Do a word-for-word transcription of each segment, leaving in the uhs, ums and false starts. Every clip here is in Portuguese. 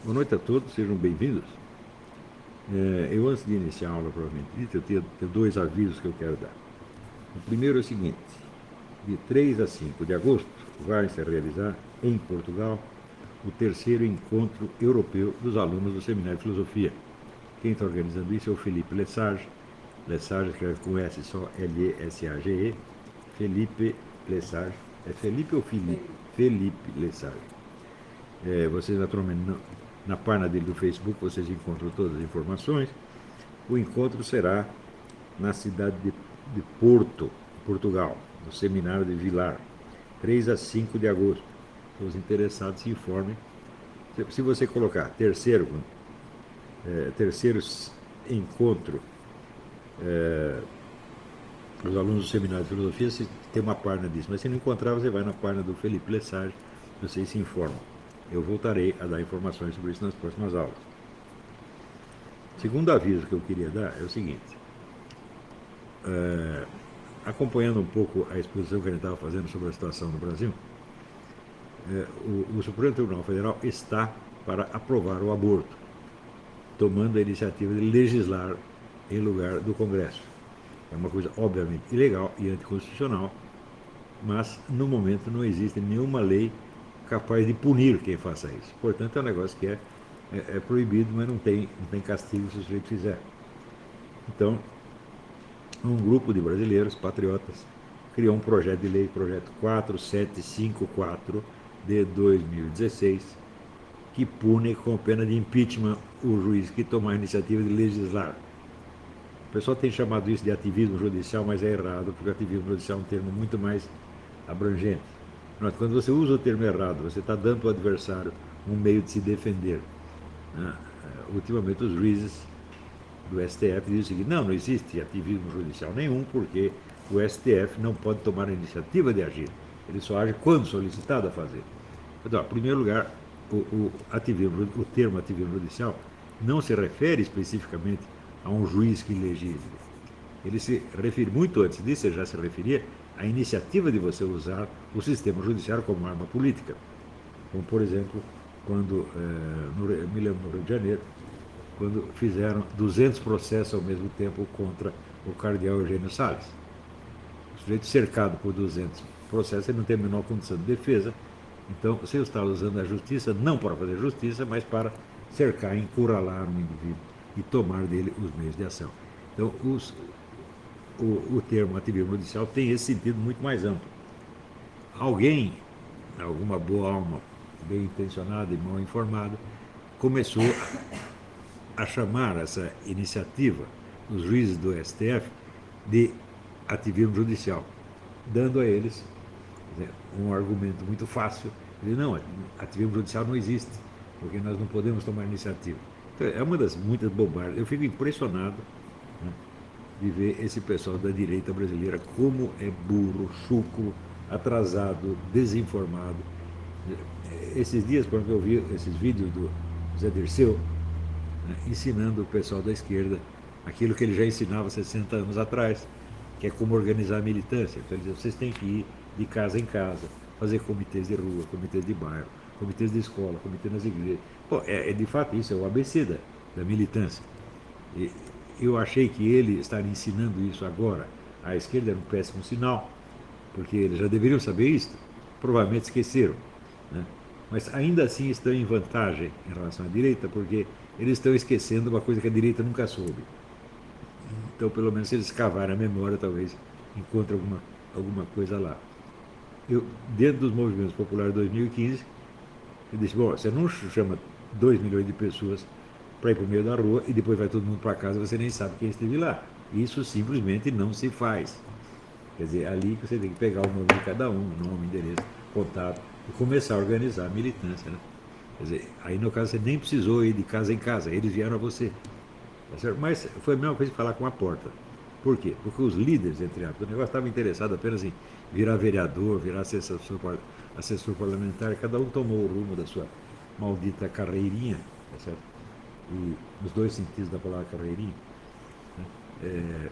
Boa noite a todos, sejam bem-vindos. É, eu, antes de iniciar a aula propriamente dita, eu tenho, tenho dois avisos que eu quero dar. O primeiro é o seguinte: de três a cinco de agosto vai se realizar em Portugal o terceiro encontro europeu dos alunos do Seminário de Filosofia. Quem está organizando isso é o Felipe Lesage. Lesage escreve com S só, L E S A G E. Felipe Lesage. É Felipe ou Felipe? Felipe Lesage. É, vocês, naturalmente, na, na página dele do Facebook, vocês encontram todas as informações. O encontro será na cidade de, de Porto, Portugal, no Seminário de Vilar, três a cinco de agosto. Os interessados se informem. Se você colocar terceiro, é, terceiro encontro dos alunos do Seminário de Filosofia, você tem uma página disso. Mas se não encontrar, você vai na página do Felipe Lessage, vocês se informam. Eu voltarei a dar informações sobre isso nas próximas aulas. O segundo aviso que eu queria dar é o seguinte: é, acompanhando um pouco a exposição que a gente estava fazendo sobre a situação no Brasil, é, o, o Supremo Tribunal Federal está para aprovar o aborto, tomando a iniciativa de legislar em lugar do Congresso. É uma coisa obviamente ilegal e anticonstitucional, mas no momento não existe nenhuma lei capaz de punir quem faça isso. Portanto, é um negócio que é, é, é proibido, mas não tem, não tem castigo se o sujeito fizer. Então, um grupo de brasileiros patriotas criou um projeto de lei, projeto quatro sete cinco quatro de dois mil e dezesseis, que pune com pena de impeachment o juiz que tomar a iniciativa de legislar. O pessoal tem chamado isso de ativismo judicial, mas é errado, porque ativismo judicial é um termo muito mais abrangente. Quando você usa o termo errado, você está dando ao adversário um meio de se defender. Ultimamente, os juízes do S T F dizem o seguinte: não, não existe ativismo judicial nenhum, porque o S T F não pode tomar a iniciativa de agir. Ele só age quando solicitado a fazer. Então, em primeiro lugar, o, o, ativismo, o termo ativismo judicial não se refere especificamente a um juiz que legisle. Ele se refere, muito antes disso, ele já se referia à iniciativa de você usar o sistema judiciário como arma política. Como, por exemplo, quando, eh, no, me lembro, no Rio de Janeiro, quando fizeram duzentos processos ao mesmo tempo contra o cardeal Eugênio Salles. O sujeito cercado por duzentos processos, ele não tem a menor condição de defesa. Então, você está usando a justiça não para fazer justiça, mas para cercar, encurralar um indivíduo e tomar dele os meios de ação. Então, os, o, o termo ativismo judicial tem esse sentido muito mais amplo. Alguém, alguma boa alma, bem intencionada e mal informada, começou a chamar essa iniciativa dos juízes do S T F de ativismo judicial, dando a eles um argumento muito fácil. Ele, não, ativismo judicial não existe, porque nós não podemos tomar iniciativa. Então, é uma das muitas bobagens. Eu fico impressionado, né, de ver esse pessoal da direita brasileira como é burro, chucro, atrasado, desinformado. Esses dias, quando eu vi esses vídeos do Zé Dirceu, né, ensinando o pessoal da esquerda aquilo que ele já ensinava sessenta anos atrás, que é como organizar a militância. Então, ele diz, vocês têm que ir de casa em casa, fazer comitês de rua, comitês de bairro, comitês de escola, comitês nas igrejas. Pô, é, é de fato isso, é o A B C da, da militância. E eu achei que ele estar ensinando isso agora à esquerda era um péssimo sinal, porque eles já deveriam saber isso, provavelmente esqueceram. Né? Mas ainda assim estão em vantagem em relação à direita, porque eles estão esquecendo uma coisa que a direita nunca soube. Então, pelo menos, se eles cavarem a memória, talvez encontrem alguma, alguma coisa lá. Eu, dentro dos movimentos populares de dois mil e quinze, eu disse, bom, você não chama dois milhões de pessoas para ir para o meio da rua e depois vai todo mundo para casa e você nem sabe quem esteve lá. Isso simplesmente não se faz. Quer dizer, ali que você tem que pegar o nome de cada um, nome, endereço, contato, e começar a organizar a militância. Né? Quer dizer, aí no caso você nem precisou ir de casa em casa, eles vieram a você. Tá certo? Mas foi a mesma coisa que falar com a porta. Por quê? Porque os líderes, entre aspas, o negócio estava interessado apenas em virar vereador, virar assessor, assessor parlamentar, cada um tomou o rumo da sua maldita carreirinha, tá certo? E nos dois sentidos da palavra carreirinha. Né? É,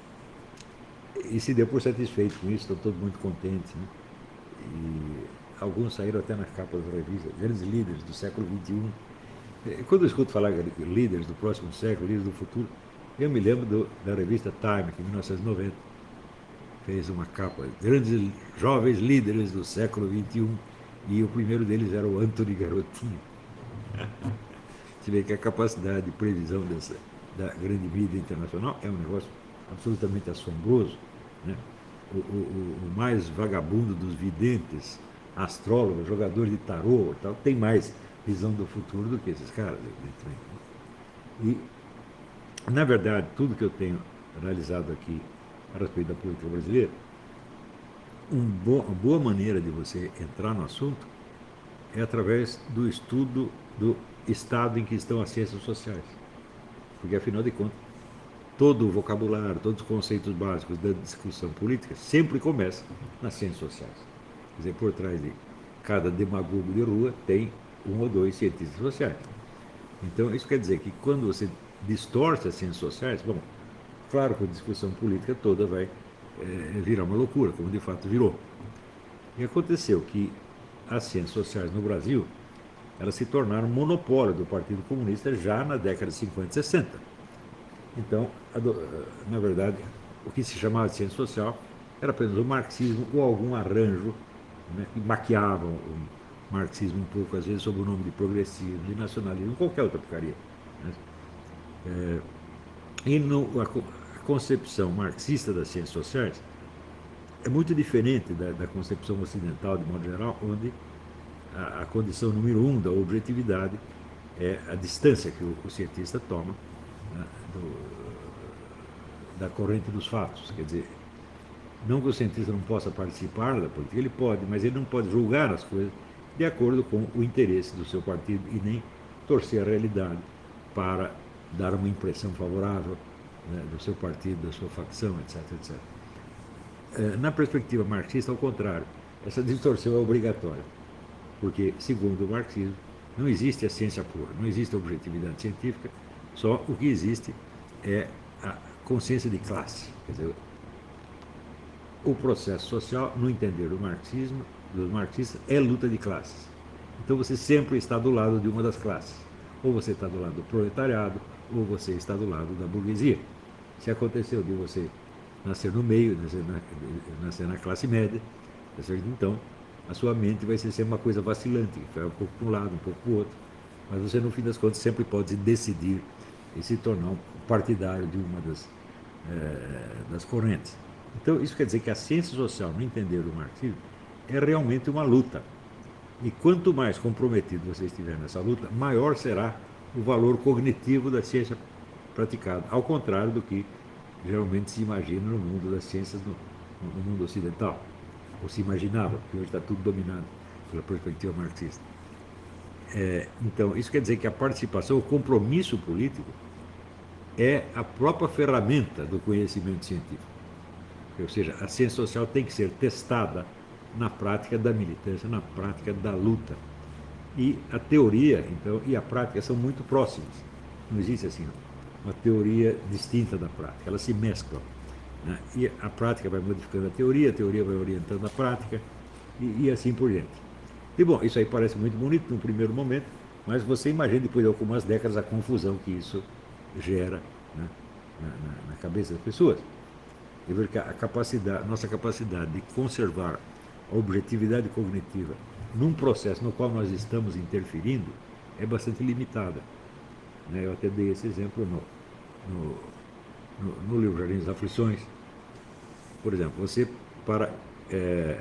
e se deu por satisfeito com isso, estão todos muito contentes. Né? E alguns saíram até na capa das revistas, grandes líderes do século vinte e um, Quando eu escuto falar de líderes do próximo século, líderes do futuro, eu me lembro do, da revista Time, que em mil novecentos e noventa fez uma capa, grandes jovens líderes do século vinte e um, e o primeiro deles era o Anthony Garotinho. Você vê que a capacidade de previsão dessa, da grande mídia internacional é um negócio absolutamente assombroso. Né? O, o, o mais vagabundo dos videntes, astrólogos, jogador de tarô, tal, tem mais visão do futuro do que esses caras, evidentemente. E, na verdade, tudo que eu tenho analisado aqui a respeito da política brasileira, um bo uma boa maneira de você entrar no assunto é através do estudo do estado em que estão as ciências sociais. Porque, afinal de contas, todo o vocabulário, todos os conceitos básicos da discussão política sempre começam nas ciências sociais. Quer dizer, por trás de cada demagogo de rua tem um ou dois cientistas sociais. Então, isso quer dizer que quando você distorce as ciências sociais, bom, claro que a discussão política toda vai é, virar uma loucura, como de fato virou. E aconteceu que as ciências sociais no Brasil, elas se tornaram monopólio do Partido Comunista já na década de cinquenta e sessenta. Então, na verdade, o que se chamava de ciência social era apenas o marxismo ou algum arranjo, né, que maquiavam o marxismo um pouco, às vezes, sob o nome de progressismo, de nacionalismo, qualquer outra porcaria. Né? É, e no, a, a concepção marxista das ciências sociais é muito diferente da, da concepção ocidental, de modo geral, onde a, a condição número um da objetividade é a distância que o, o cientista toma, né, do, da corrente dos fatos. Quer dizer, não que o cientista não possa participar da política, ele pode, mas ele não pode julgar as coisas de acordo com o interesse do seu partido e nem torcer a realidade para dar uma impressão favorável, né, do seu partido, da sua facção, etc, etcétera. Na perspectiva marxista, ao contrário, essa distorção é obrigatória, porque, segundo o marxismo, não existe a ciência pura, não existe a objetividade científica, só o que existe é a consciência de classe. Quer dizer, o processo social, no entender do marxismo, dos marxistas, é luta de classes. Então você sempre está do lado de uma das classes. Ou você está do lado do proletariado, ou você está do lado da burguesia. Se aconteceu de você nascer no meio, nascer na, nascer na classe média, então a sua mente vai ser sempre uma coisa vacilante, que vai um pouco para um lado, um pouco para o outro, mas você, no fim das contas, sempre pode decidir e se tornar um partidário de uma das, é, das correntes. Então, isso quer dizer que a ciência social, no entender do marxismo, é realmente uma luta. E quanto mais comprometido você estiver nessa luta, maior será o valor cognitivo da ciência praticada, ao contrário do que geralmente se imagina no mundo das ciências, no, no mundo ocidental, ou se imaginava, porque hoje está tudo dominado pela perspectiva marxista. É, então, isso quer dizer que a participação, o compromisso político, é a própria ferramenta do conhecimento científico. Ou seja, a ciência social tem que ser testada na prática da militância, na prática da luta. E a teoria, então, e a prática são muito próximas. Não existe assim uma teoria distinta da prática, elas se mesclam. Né? E a prática vai modificando a teoria, a teoria vai orientando a prática, e, e assim por diante. E bom, isso aí parece muito bonito no primeiro momento, mas você imagina depois de algumas décadas a confusão que isso gera, né, na, na, na cabeça das pessoas. E ver que a capacidade, nossa capacidade de conservar a objetividade cognitiva num processo no qual nós estamos interferindo é bastante limitada. Né? Eu até dei esse exemplo no, no, no, no livro Jardim das Aflições. Por exemplo, você para... É,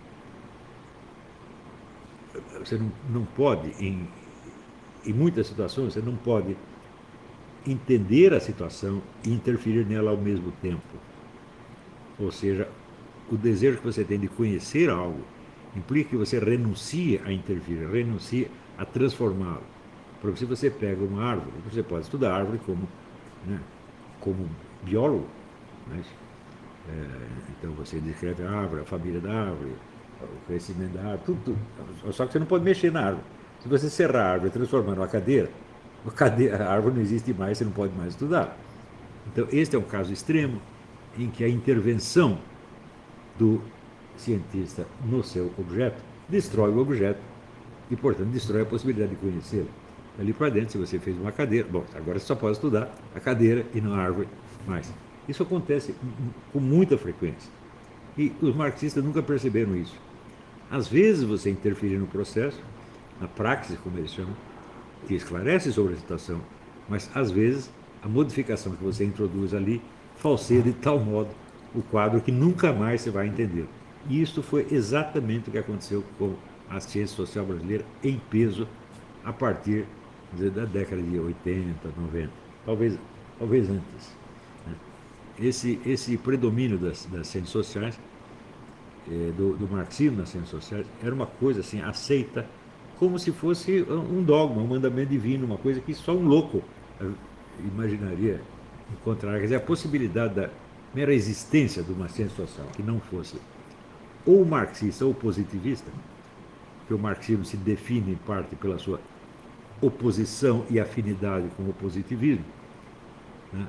você não, não pode, em, em muitas situações, você não pode entender a situação e interferir nela ao mesmo tempo. Ou seja, o desejo que você tem de conhecer algo implica que você renuncie a interferir, renuncie a transformá-lo. Porque se você pega uma árvore, você pode estudar a árvore como, né, como biólogo. Né? É, então você descreve a árvore, a família da árvore, o crescimento da árvore, tudo, tudo. Só que você não pode mexer na árvore. Se você serrar a árvore e transformar numa cadeira, a, cadeira, a árvore não existe mais, você não pode mais estudar. Então, este é um caso extremo em que a intervenção do cientista no seu objeto destrói o objeto e, portanto, destrói a possibilidade de conhecê-lo. dali para dentro, se você fez uma cadeira, bom, agora você só pode estudar a cadeira e não a árvore mais. Isso acontece com muita frequência. E os marxistas nunca perceberam isso. Às vezes você interfere no processo, na praxis, como eles chamam, que esclarece sobre a situação, mas às vezes a modificação que você introduz ali falseia de tal modo o quadro que nunca mais você vai entender. E isso foi exatamente o que aconteceu com a ciência social brasileira em peso a partir da década de oitenta, noventa, talvez, talvez antes. Esse, esse predomínio das, das ciências sociais, eh, do, do marxismo nas ciências sociais, era uma coisa assim, aceita como se fosse um dogma, um mandamento divino, uma coisa que só um louco imaginaria encontrar. Quer dizer, a possibilidade da mera existência de uma ciência social que não fosse ou marxista ou positivista, que o marxismo se define em parte pela sua oposição e afinidade com o positivismo, né?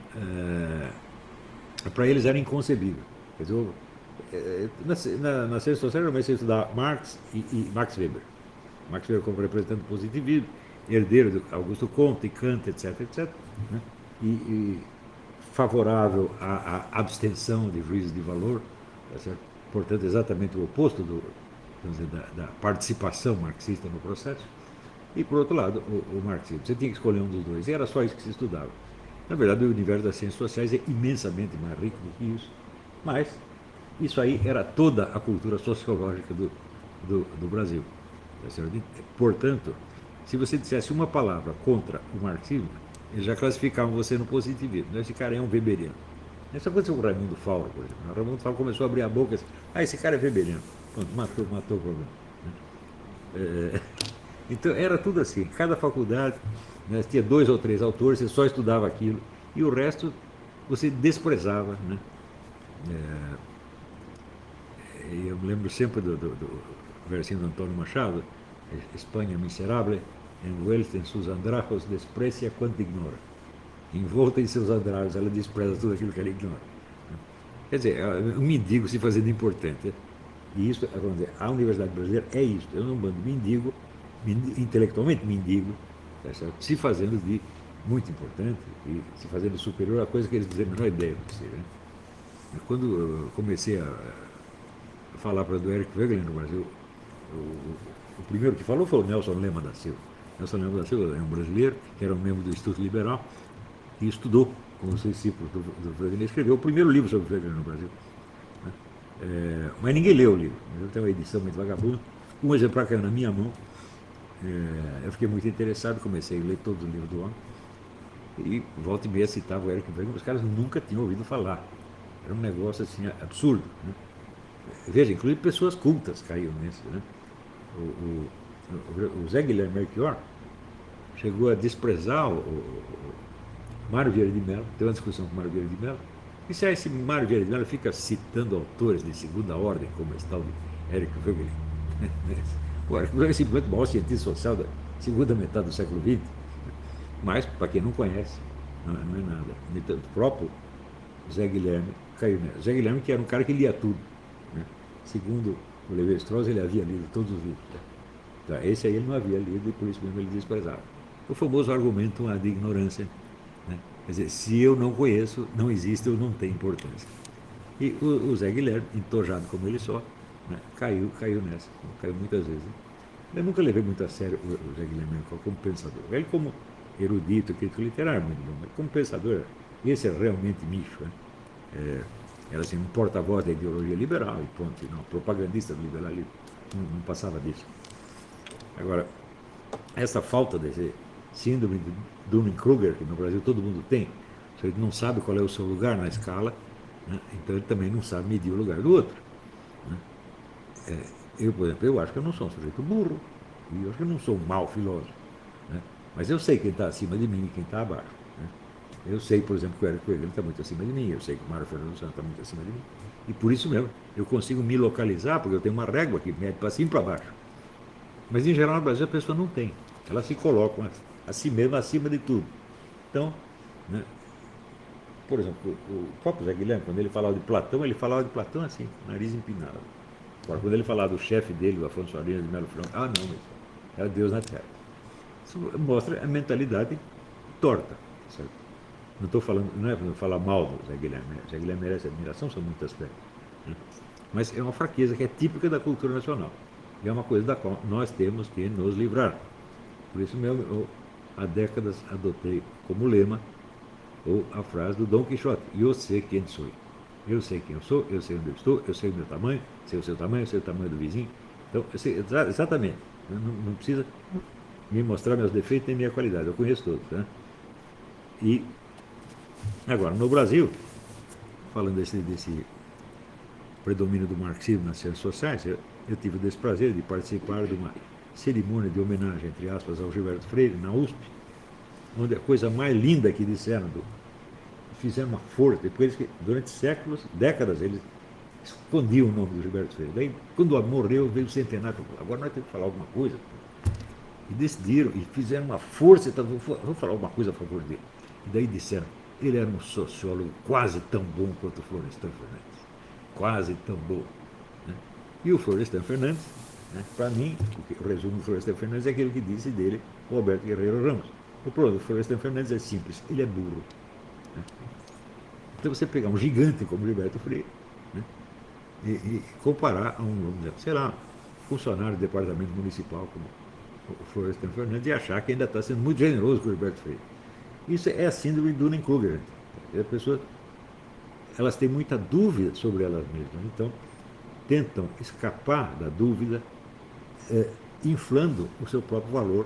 É, para eles era inconcebível. Quer dizer, na, na, na ciência social, normalmente você estudar Marx e, e Max Weber. Max Weber como representante do positivismo, herdeiro de Augusto Comte, Kant, etc, etc, né? e, e favorável à, à abstenção de juízes de valor, tá certo? Portanto, exatamente o oposto do, dizer, da, da participação marxista no processo. E, por outro lado, o, o marxismo. Você tinha que escolher um dos dois, e era só isso que se estudava. Na verdade, o universo das ciências sociais é imensamente mais rico do que isso, mas isso aí era toda a cultura sociológica do, do, do Brasil. Portanto, se você dissesse uma palavra contra o marxismo, eles já classificavam você no positivismo. Esse cara é um weberiano. Isso aconteceu com o Raimundo Fauro, por exemplo. O Raimundo Fauro começou a abrir a boca e disse, ah, esse cara é weberiano. Pronto, matou, matou o problema. É, então, era tudo assim. Cada faculdade, né, tinha dois ou três autores, você só estudava aquilo, e o resto você desprezava. Né? É, eu me lembro sempre do, do, do versinho do Antônio Machado, Espanha miserável, envuelta em seus andrajos, desprecia quanto ignora. Envolta em seus andrajos, ela despreza tudo aquilo que ela ignora. Quer dizer, um mendigo se fazendo importante. E isso, vamos dizer, a Universidade Brasileira é isso. Eu não bando mendigo, mendigo, intelectualmente mendigo, tá certo? Se fazendo de muito importante e se fazendo superior a coisa que eles dizem a menor ideia do que seja. Né? Quando eu comecei a falar para o Eric Wegelin no Brasil, o, o primeiro que falou foi o Nelson Lema da Silva. Nelson Lema da Silva é um brasileiro, que era um membro do Instituto Liberal, e estudou com os discípulos do, do Wegelin, escreveu o primeiro livro sobre o Wegelin no Brasil. Né? É, mas ninguém leu o livro. Eu tenho uma edição muito vagabunda. Um exemplar caiu na minha mão. É, eu fiquei muito interessado, comecei a ler todos os livros do homem. E volta e meia citava o Eric Wegelin, os caras nunca tinham ouvido falar. Era um negócio assim absurdo. Né? Veja, inclusive pessoas cultas caíram nisso. Né? O, o, o, o Zé Guilherme Melchior chegou a desprezar o, o, o Mário Vieira de Mello, teve uma discussão com o Mário Vieira de Mello, e se esse Mário Vieira de Mello fica citando autores de segunda ordem, como esse tal de Eric Wegelin. O Eric Wegelin é simplesmente o maior cientista social da segunda metade do século vinte, mas, para quem não conhece, não, não é nada. Então, o próprio Zé Guilherme caiu nessa. Zé Guilherme, que era um cara que lia tudo. Né? Segundo o Lévi-Strauss, ele havia lido todos os livros. Tá? Então, esse aí ele não havia lido e por isso mesmo ele desprezava. O famoso argumento de ignorância. Né? Quer dizer, se eu não conheço, não existe, eu não tenho importância. E o, o Zé Guilherme, entojado como ele só, né? caiu, caiu nessa. Caiu muitas vezes. Né? Eu nunca levei muito a sério o, o Zé Guilherme como pensador. Ele como erudito, crítico literário, muito bom, mas como pensador, esse é realmente nicho. Né? É, era assim, um porta-voz da ideologia liberal, e ponto, não, propagandista do liberalismo, não, não passava disso. Agora, essa falta desse síndrome de Dunning-Kruger, que no Brasil todo mundo tem, o sujeito não sabe qual é o seu lugar na escala, né? Então ele também não sabe medir o lugar do outro. Né? É, eu, por exemplo, eu acho que eu não sou um sujeito burro, e eu acho que eu não sou um mau filósofo, né? Mas eu sei quem está acima de mim e quem está abaixo. Né? Eu sei, por exemplo, que o Eric Wegelin está muito acima de mim, eu sei que o Mário Fernando Santos está muito acima de mim, e por isso mesmo eu consigo me localizar, porque eu tenho uma régua que mede para cima e para baixo. Mas, em geral, no Brasil a pessoa não tem. Ela se coloca a si mesma acima de tudo. Então, né, por exemplo, o próprio Zé Guilherme, quando ele falava de Platão, ele falava de Platão assim, nariz empinado. Agora, quando ele falava do chefe dele, o Afonso Arias de Melo Franco, ah, não, mas era Deus na Terra. Isso mostra a mentalidade torta. Certo? Não estou falando, não é para falar mal do Zé Guilherme. O Zé Guilherme merece admiração sobre muitos aspectos. Né? Mas é uma fraqueza que é típica da cultura nacional. E é uma coisa da qual nós temos que nos livrar. Por isso mesmo, eu, há décadas adotei como lema ou a frase do Dom Quixote: eu sei quem sou. Eu sei quem eu sou, eu sei onde eu estou, eu sei o meu tamanho, sei o seu tamanho, eu sei o tamanho do vizinho. Então, eu sei, exatamente. Não, não precisa me mostrar meus defeitos nem minha qualidade. Eu conheço todos. Né? E, agora, no Brasil, falando desse, desse predomínio do marxismo nas ciências sociais, eu, eu tive o desprazer de participar de uma cerimônia de homenagem, entre aspas, ao Gilberto Freire, na U S P, onde a coisa mais linda que disseram, do, fizeram uma força, depois que durante séculos, décadas, eles escondiam o nome do Gilberto Freire. Daí, quando morreu, veio o centenário, agora nós temos que falar alguma coisa. E decidiram, e fizeram uma força, então, vamos falar alguma coisa a favor dele. E daí disseram, ele era um sociólogo quase tão bom quanto o Florestan Fernandes. Quase tão bom. Né? E o Florestan Fernandes, né, para mim, o resumo do Florestan Fernandes é aquilo que disse dele o Alberto Guerreiro Ramos. O problema do Florestan Fernandes é simples, ele é burro. Né? Então você pegar um gigante como Gilberto Freire, né, e, e comparar a um, sei lá, funcionário do departamento municipal como o Florestan Fernandes e achar que ainda está sendo muito generoso com o Gilberto Freire. Isso é a síndrome de Dunning-Kruger. As pessoas, elas têm muita dúvida sobre elas mesmas, então tentam escapar da dúvida, é, inflando o seu próprio valor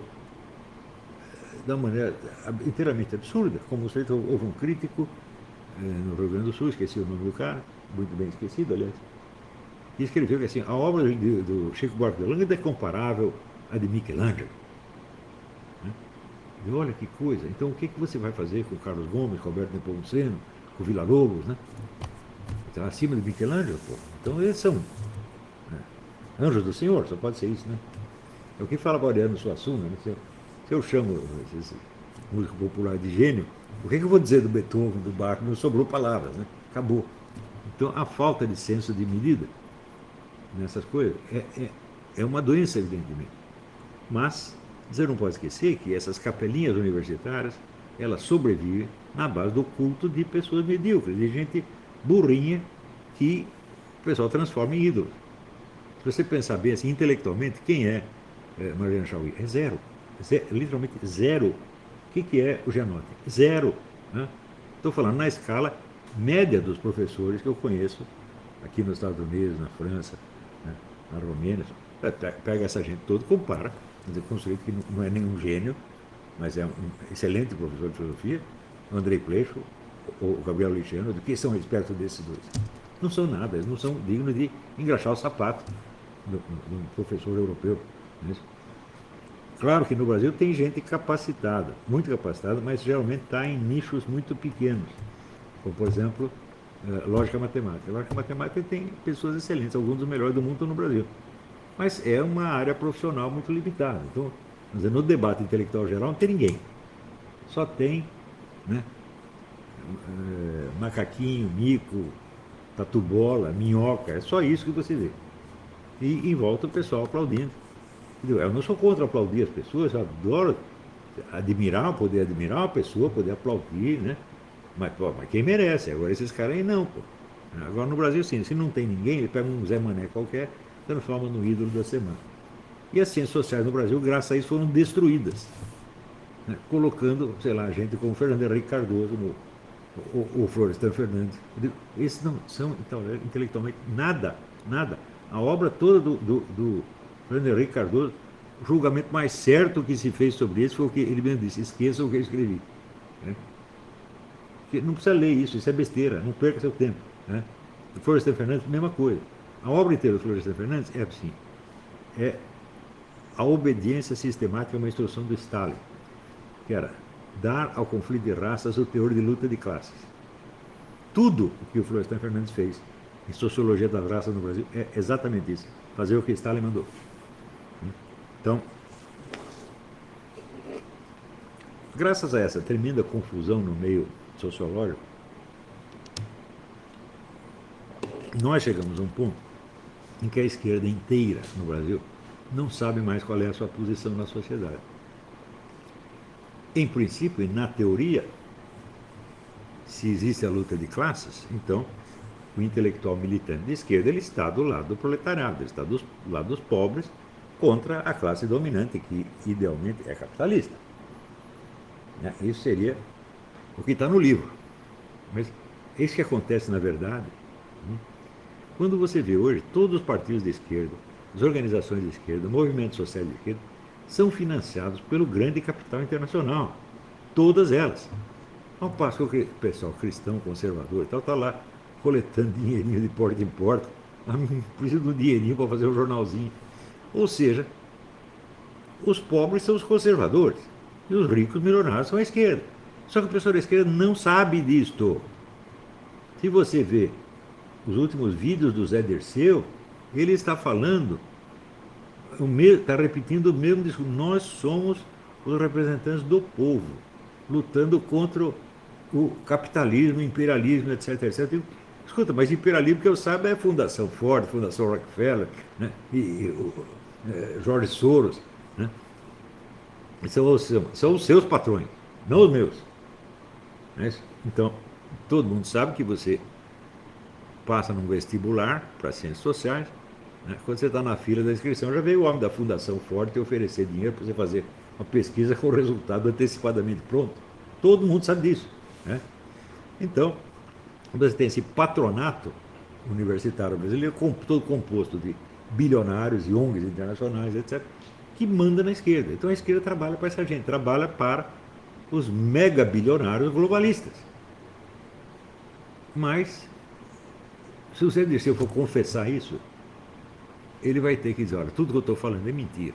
é, da maneira inteiramente absurda. Como você houve um crítico é, no Rio Grande do Sul, esqueci o nome do cara, muito bem esquecido, aliás, que escreveu que assim, a obra de, do Chico Buarque de Holanda é comparável à de Michelangelo. Né? E olha que coisa. Então o que, que você vai fazer com Carlos Gomes, com Alberto Nepomuceno, com Villa-Lobos, né? Então, acima de Michelangelo, pô. Então eles são, né, anjos do Senhor, só pode ser isso, né? É o que fala Mariano Suassuna, né? Se eu, se eu chamo esse músico popular de gênio, o que, que eu vou dizer do Beethoven, do Bach? Não sobrou palavras, né? Acabou. Então a falta de senso de medida nessas coisas é, é, é uma doença, evidentemente. Mas você não pode esquecer que essas capelinhas universitárias, elas sobrevivem na base do culto de pessoas medíocres, de gente burrinha que o pessoal transforma em ídolos. Se você pensar bem assim, intelectualmente, quem é, é Mariana Chauí? É zero. Zé, literalmente zero. O que, que é o Gianotti? Zero. Né? Estou falando na escala média dos professores que eu conheço aqui nos Estados Unidos, na França, né, na Romênia. Pega essa gente toda e compara com um sujeito que não é nenhum gênio, mas é um excelente professor de filosofia, o Andrei Pleixo, o Gabriel Ligiano, do que são eles perto desses dois? Não são nada, eles não são dignos de engraxar o sapato de um professor europeu. Né? Claro que no Brasil tem gente capacitada, muito capacitada, mas geralmente está em nichos muito pequenos, como por exemplo, lógica matemática. Lógica matemática tem pessoas excelentes, alguns dos melhores do mundo estão no Brasil. Mas é uma área profissional muito limitada. Então, no debate intelectual geral não tem ninguém. Só tem, né, é, macaquinho, mico, tatu-bola, minhoca, é só isso que você vê. E em volta o pessoal aplaudindo. Eu não sou contra aplaudir as pessoas, eu adoro admirar, poder admirar uma pessoa, poder aplaudir, né? Mas, pô, mas quem merece? Agora esses caras aí não, pô. Agora no Brasil, sim, se não tem ninguém, ele pega um Zé Mané qualquer, transforma no ídolo da semana. E as ciências sociais no Brasil, graças a isso, foram destruídas. Né? Colocando, sei lá, gente como Fernando Henrique Cardoso, no, o, o Florestan Fernandes. Esses não são então, intelectualmente nada, nada. A obra toda do, do, do Fernando Henrique Cardoso, o julgamento mais certo que se fez sobre isso foi o que ele mesmo disse: esqueça o que eu escrevi. Né? Não precisa ler isso, isso é besteira, não perca seu tempo. Né? O Florestan Fernandes, mesma coisa. A obra inteira do Florestan Fernandes é assim: é a obediência sistemática a uma instrução do Stalin, que era dar ao conflito de raças o teor de luta de classes. Tudo o que o Florestan Fernandes fez em sociologia das raças no Brasil é exatamente isso: fazer o que Stalin mandou. Então, graças a essa tremenda confusão no meio sociológico, nós chegamos a um ponto em que a esquerda inteira no Brasil não sabe mais qual é a sua posição na sociedade. Em princípio e na teoria, se existe a luta de classes, então o intelectual militante de esquerda ele está do lado do proletariado, ele está do lado dos pobres contra a classe dominante, que idealmente é capitalista. Isso seria o que está no livro. Mas isso que acontece na verdade. Quando você vê hoje todos os partidos de esquerda, as organizações de esquerda, movimentos sociais de esquerda, são financiados pelo grande capital internacional. Todas elas. Ao passo que o pessoal cristão, conservador, tal, está lá coletando dinheirinho de porta em porta. Precisa de um dinheirinho para fazer um jornalzinho. Ou seja, os pobres são os conservadores e os ricos milionários são a esquerda. Só que o pessoal da esquerda não sabe disto. Se você vê os últimos vídeos do Zé Dirceu, ele está falando, está repetindo o mesmo discurso. Nós somos os representantes do povo, lutando contra o capitalismo, o imperialismo, etc, etcétera. Digo, escuta, mas imperialismo que eu saiba é a Fundação Ford, Fundação Rockefeller, né? e, e o, é, Jorge Soros. Né? São, são os seus patrões, não os meus. Né? Então, todo mundo sabe que você passa num vestibular para ciências sociais, né? Quando você está na fila da inscrição, já veio o homem da Fundação Ford te oferecer dinheiro para você fazer uma pesquisa com o resultado antecipadamente pronto. Todo mundo sabe disso. Né? Então, você tem esse patronato universitário brasileiro, todo composto de bilionários e O N Gs internacionais, etcétera, que manda na esquerda. Então a esquerda trabalha para essa gente, trabalha para os mega bilionários globalistas. Mas, se o Zé Dirceu for confessar isso, ele vai ter que dizer, olha, tudo que eu estou falando é mentira.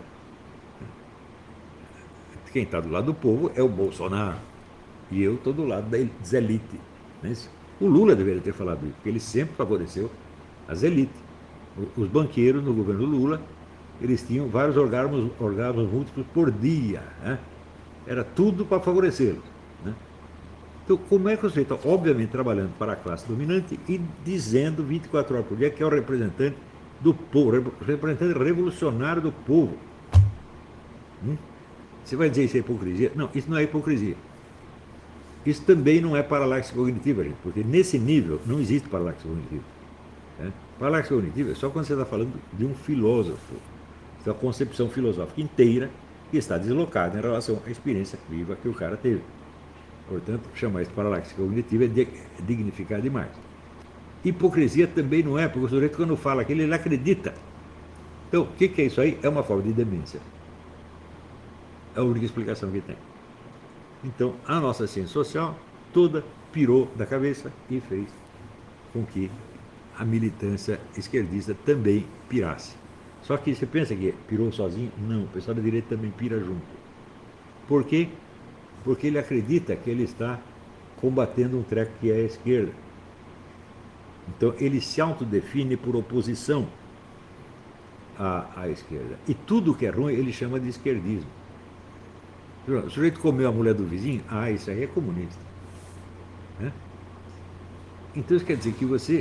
Quem está do lado do povo é o Bolsonaro. E eu estou do lado das elites. Né? O Lula deveria ter falado isso, porque ele sempre favoreceu as elites. Os banqueiros no governo Lula, eles tinham vários orgasmos, orgasmos múltiplos por dia. Né? Era tudo para favorecê-los. Né? Então, como é que você está, obviamente, trabalhando para a classe dominante e dizendo vinte e quatro horas por dia que é o representante do povo, representante revolucionário do povo? Hum? Você vai dizer isso é hipocrisia? Não, isso não é hipocrisia. Isso também não é paralaxe cognitiva, gente, porque nesse nível não existe paralaxe cognitiva. Né? Paralaxe cognitiva é só quando você está falando de um filósofo, de uma concepção filosófica inteira que está deslocada em relação à experiência viva que o cara teve. Portanto, chamar isso de paralaxe cognitiva é dignificar demais. Hipocrisia também não é, porque o sujeito, quando fala aquilo, ele acredita. Então, o que, que é isso aí? É uma forma de demência. É a única explicação que tem. Então, a nossa ciência social toda pirou da cabeça e fez com que a militância esquerdista também pirasse. Só que você pensa que pirou sozinho? Não, o pessoal da direita também pira junto. Por quê? Porque ele acredita que ele está combatendo um treco que é a esquerda. Então, ele se autodefine por oposição à, à esquerda. E tudo que é ruim ele chama de esquerdismo. O sujeito comeu a mulher do vizinho, ah, isso aí é comunista. Né? Então isso quer dizer que você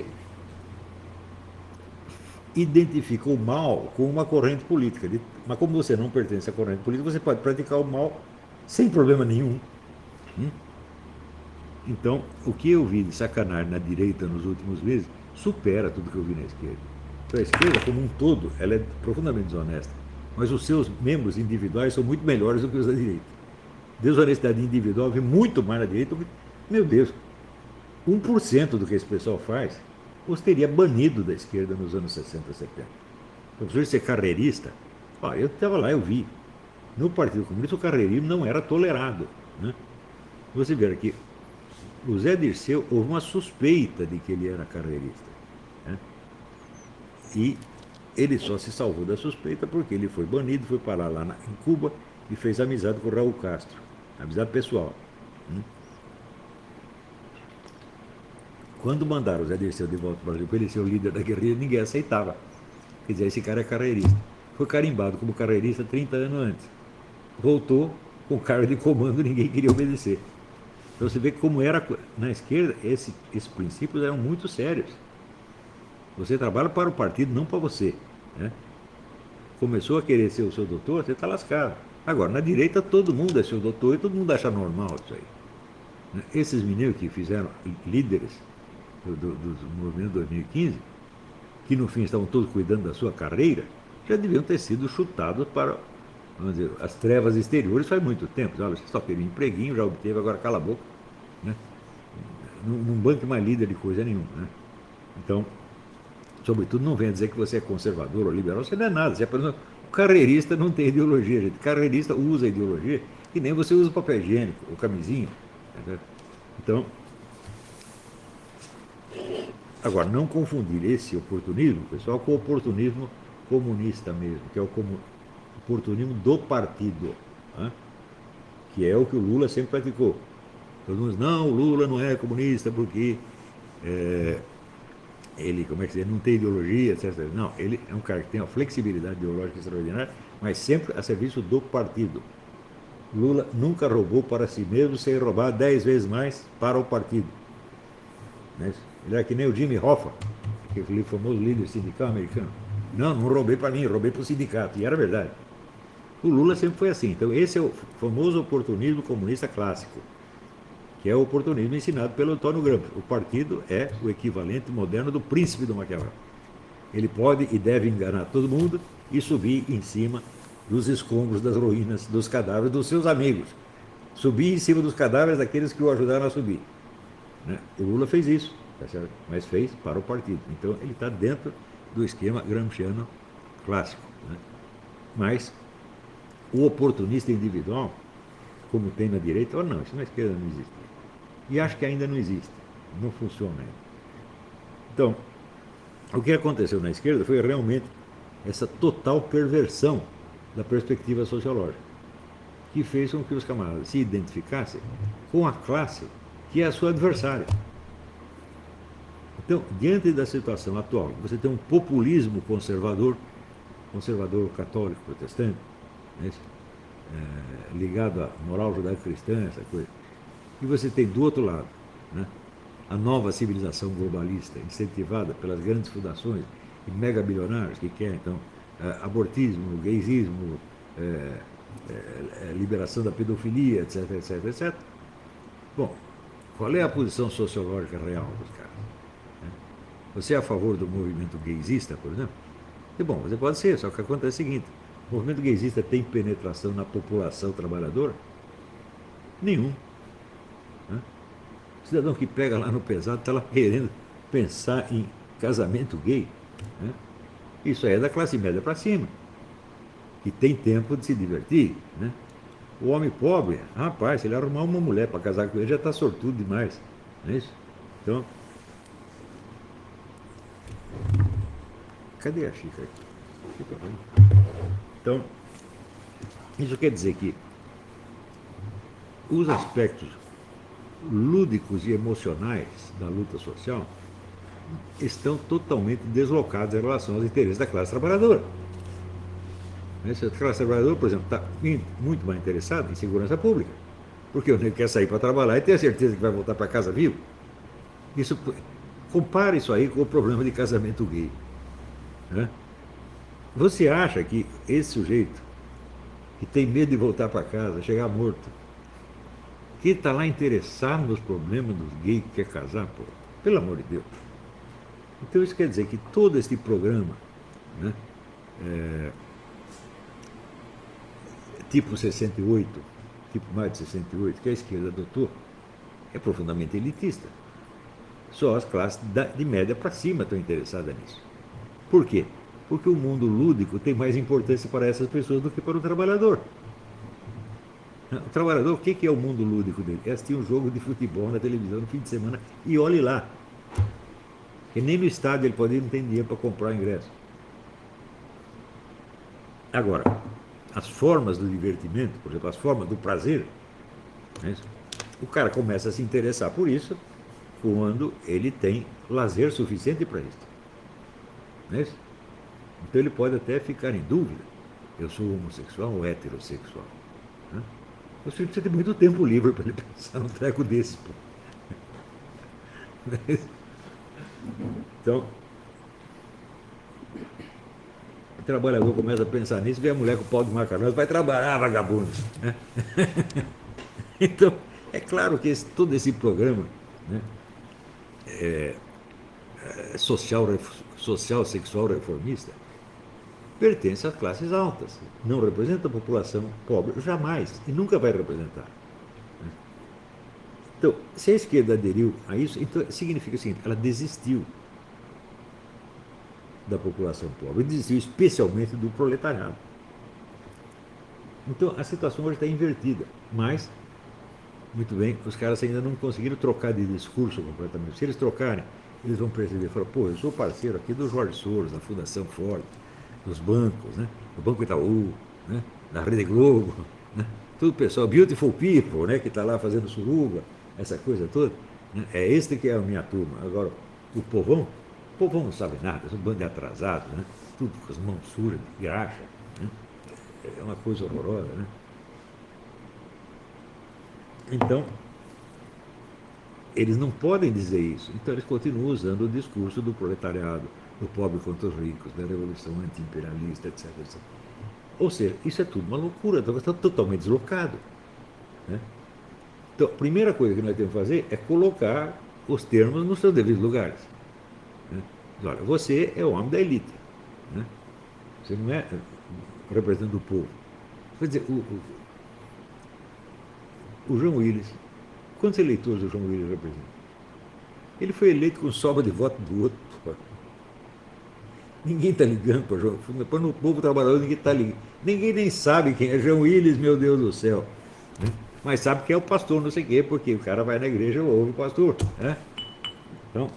identifica o mal com uma corrente política. Mas como você não pertence à corrente política, você pode praticar o mal sem problema nenhum. Então, o que eu vi de sacanagem na direita nos últimos meses supera tudo que eu vi na esquerda. Então, a esquerda, como um todo, ela é profundamente desonesta. Mas os seus membros individuais são muito melhores do que os da direita. Desonestidade individual vem muito mais na direita. Meu Deus, um por cento do que esse pessoal faz, os teria banido da esquerda nos anos sessenta, setenta. Então, se você ser carreirista, ó, eu estava lá, eu vi. No Partido Comunista, o carreirismo não era tolerado. Né? Você vê aqui, o Zé Dirceu, houve uma suspeita de que ele era carreirista. Né? E ele só se salvou da suspeita porque ele foi banido, foi parar lá na, em Cuba e fez amizade com o Raul Castro. Amizade pessoal. Né? Quando mandaram o Zé Dirceu de volta para o Brasil para ele ser o líder da guerrilha, ninguém aceitava. Quer dizer, esse cara é carreirista. Foi carimbado como carreirista trinta anos antes. Voltou com cargo de comando, ninguém queria obedecer. Então você vê como era na esquerda, esse, esses princípios eram muito sérios. Você trabalha para o partido, não para você. Né? Começou a querer ser o seu doutor, você está lascado. Agora, na direita, todo mundo é seu doutor e todo mundo acha normal isso aí. Esses meninos que fizeram líderes do, do, do movimento dois mil e quinze, que no fim estavam todos cuidando da sua carreira, já deviam ter sido chutados para, vamos dizer, as trevas exteriores faz muito tempo. Olha, você só teve um empreguinho, já obteve, agora cala a boca. Né? Não, não banque mais líder de coisa nenhuma. Né? Então, sobretudo, não venha dizer que você é conservador ou liberal, você não é nada. Você é, por exemplo, o carreirista não tem ideologia, gente. O carreirista usa ideologia, que nem você usa papel higiênico ou camisinha. Entendeu? Então, agora, não confundir esse oportunismo, pessoal, com o oportunismo comunista mesmo, que é o oportunismo do partido, né? Que é o que o Lula sempre praticou. Todo mundo diz, não, o Lula não é comunista porque é, ele, como é que se diz, não tem ideologia, etcétera. Não, ele é um cara que tem uma flexibilidade ideológica extraordinária, mas sempre a serviço do partido. Lula nunca roubou para si mesmo sem roubar dez vezes mais para o partido. Né? Ele era que nem o Jimmy Hoffa, aquele famoso líder sindical americano. Não, não roubei para mim, roubei para o sindicato. E era verdade. O Lula sempre foi assim. Então, esse é o famoso oportunismo comunista clássico, que é o oportunismo ensinado pelo Antônio Gramsci. O partido é o equivalente moderno do príncipe do Maquiavel. Ele pode e deve enganar todo mundo e subir em cima dos escombros, das ruínas, dos cadáveres dos seus amigos. Subir em cima dos cadáveres daqueles que o ajudaram a subir. Né? O Lula fez isso, tá certo? Mas fez para o partido. Então ele está dentro do esquema gramsciano clássico. Né? Mas o oportunista individual, como tem na direita, oh, não, isso na esquerda não existe. E acho que ainda não existe. Não funciona ainda. Então, o que aconteceu na esquerda foi realmente essa total perversão da perspectiva sociológica, que fez com que os camaradas se identificassem com a classe que é a sua adversária. Então, diante da situação atual, você tem um populismo conservador, conservador católico, protestante, né, é, ligado à moral judaico-cristã, essa coisa. E você tem do outro lado, né, a nova civilização globalista, incentivada pelas grandes fundações e megabilionários que querem, então, é, abortismo, gaysismo, é, é, liberação da pedofilia, etc, etc, etcétera. Bom, qual é a posição sociológica real dos caras? Você é a favor do movimento gaysista, por exemplo? E bom, você pode ser, só que acontece o seguinte: o movimento gaysista tem penetração na população trabalhadora? Nenhum. Né? O cidadão que pega lá no pesado está lá querendo pensar em casamento gay. Né? Isso aí é da classe média para cima, que tem tempo de se divertir. Né? O homem pobre, rapaz, se ele arrumar uma mulher para casar com ele, já está sortudo demais. Não é isso? Então, cadê a xícara aqui? Então, isso quer dizer que os aspectos lúdicos e emocionais da luta social estão totalmente deslocados em relação aos interesses da classe trabalhadora. A classe trabalhadora, por exemplo, está muito mais interessada em segurança pública, porque ele quer sair para trabalhar e ter a certeza que vai voltar para casa vivo. Isso, compare isso aí com o problema de casamento gay. Né? Você acha que esse sujeito que tem medo de voltar para casa, chegar morto, que está lá interessado nos problemas dos gays que quer casar, pô? Pelo amor de Deus. Então isso quer dizer que todo esse programa, né, é, tipo sessenta e oito, tipo mais de sessenta e oito, que a esquerda adotou, é profundamente elitista. Só as classes de média para cima estão interessadas nisso. Por quê? Porque o mundo lúdico tem mais importância para essas pessoas do que para o trabalhador. O trabalhador, o que é o mundo lúdico dele? É assistir um jogo de futebol na televisão no fim de semana e olhe lá. Porque nem no estádio ele pode ir, não tem dinheiro para comprar o ingresso. Agora, as formas do divertimento, por exemplo, as formas do prazer, né, o cara começa a se interessar por isso quando ele tem lazer suficiente para isso. Não é isso? Então ele pode até ficar em dúvida: eu sou homossexual ou heterossexual? Né? Você precisa ter muito tempo livre para ele pensar num treco desse. Pô. Então, trabalhador começa a pensar nisso, vê a mulher com o pau de macarrão, vai trabalhar, vagabundo. Né? Então, é claro que esse, todo esse programa, né, é, é, social, social, sexual reformista, pertence às classes altas. Não representa a população pobre, jamais, e nunca vai representar. Então, se a esquerda aderiu a isso, então significa o seguinte, ela desistiu da população pobre, desistiu especialmente do proletariado. Então, a situação hoje está invertida, mas, muito bem, os caras ainda não conseguiram trocar de discurso completamente. Se eles trocarem, eles vão perceber, falar, pô, eu sou parceiro aqui do Jorge Soros, da Fundação Ford, dos bancos, né? Do Banco Itaú, né? Da Rede Globo, né? Tudo pessoal, Beautiful People, né? Que está lá fazendo suruba, essa coisa toda. Né? É este que é a minha turma. Agora, o povão, o povão não sabe nada, são um bando de atrasados, né? Tudo com as mãos sujas, de graxa, né? É uma coisa horrorosa, né? Então, eles não podem dizer isso. Então, eles continuam usando o discurso do proletariado, do pobre contra os ricos, da revolução anti-imperialista, etc, etcétera. Ou seja, isso é tudo uma loucura, está totalmente deslocado. Né? Então, a primeira coisa que nós temos que fazer é colocar os termos nos seus devidos lugares. Né? Olha, você é o homem da elite. Né? Você não é representante do povo. Quer dizer, o, o, o João Willis, quantos eleitores o João Willis representa? Ele foi eleito com sobra de voto do outro. Ninguém está ligando para João. Quando o povo trabalhador, ninguém está ligando. Ninguém nem sabe quem é João Willis, meu Deus do céu. Né? Mas sabe que é o pastor, não sei o quê, porque o cara vai na igreja e ouve o pastor. Né? Então,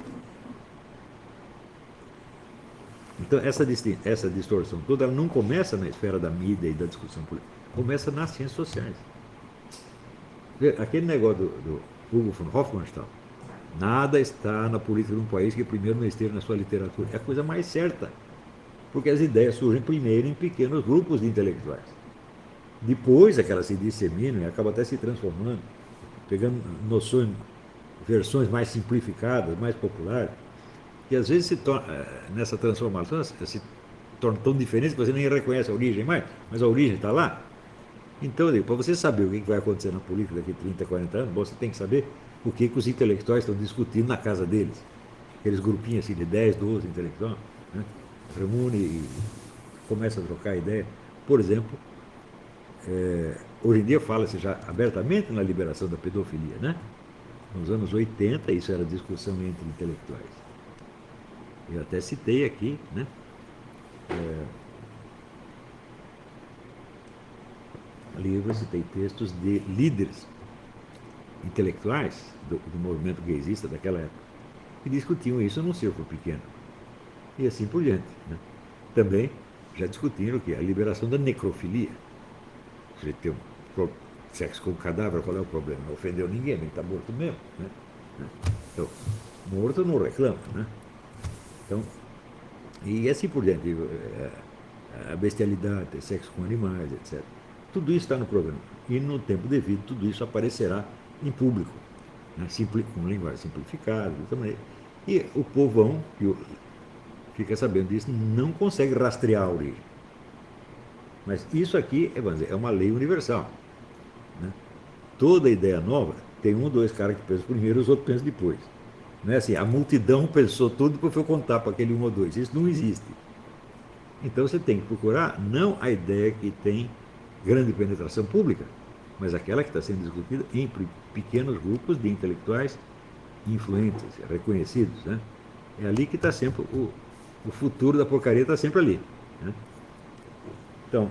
então essa, essa distorção toda ela não começa na esfera da mídia e da discussão política, começa nas ciências sociais. Aquele negócio do, do Hugo von Hofmannsthal, nada está na política de um país que primeiro não esteja na sua literatura. É a coisa mais certa. Porque as ideias surgem primeiro em pequenos grupos de intelectuais. Depois é que elas se disseminam e acabam até se transformando, pegando noções, versões mais simplificadas, mais populares, que às vezes se torna, nessa transformação se tornam tão diferentes que você nem reconhece a origem mais, mas a origem está lá. Então, para você saber o que vai acontecer na política daqui a trinta, quarenta anos, você tem que saber o que, que os intelectuais estão discutindo na casa deles. Aqueles grupinhos assim de dez, doze intelectuais, né? Reúne e começa a trocar ideia. Por exemplo, é, hoje em dia fala-se já abertamente na liberação da pedofilia, né? Nos anos oitenta, isso era discussão entre intelectuais. Eu até citei aqui, né? É, livros, citei textos de líderes intelectuais do, do movimento gaysista daquela época, que discutiam isso num círculo pequeno. E assim por diante. Né? Também já discutiram que a liberação da necrofilia. Se tem um sexo com o cadáver, qual é o problema? Não ofendeu ninguém, nem está morto mesmo. Né? Então, morto não reclama. Né? Então, e assim por diante. A bestialidade, sexo com animais, etcétera. Tudo isso está no programa. E no tempo devido, tudo isso aparecerá em público, né? Simpli, com linguagem simplificada. Também. E o povão, que fica sabendo disso, não consegue rastrear a origem. Mas isso aqui é, vamos dizer, é uma lei universal. Né? Toda ideia nova tem um ou dois caras que pensam primeiro e os outros pensam depois. Não é assim, a multidão pensou tudo e depois foi contar para aquele um ou dois. Isso não existe. Então você tem que procurar não a ideia que tem grande penetração pública, mas aquela que está sendo discutida em pequenos grupos de intelectuais influentes, reconhecidos. Né? É ali que está sempre o, o futuro da porcaria, está sempre ali. Né? Então,